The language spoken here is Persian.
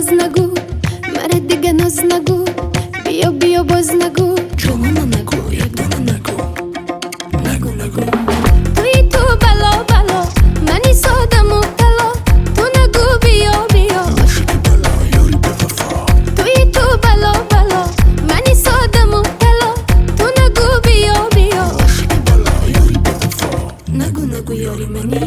باز نگو، مرا دیگه ناز نگو، بیا بیا باز نگو، جانم نگو، یک دانه نگو، نگو نگو. توی تو بلا بلا، منی ساده مبتلا، تو نگو بیا بیا، عاشق بلا یاری به وفا. توی تو بلا بلا، منی ساده مبتلا، تو نگو بیا بیا، عاشق بلا یاری به وفا. نگو نگو یاری منی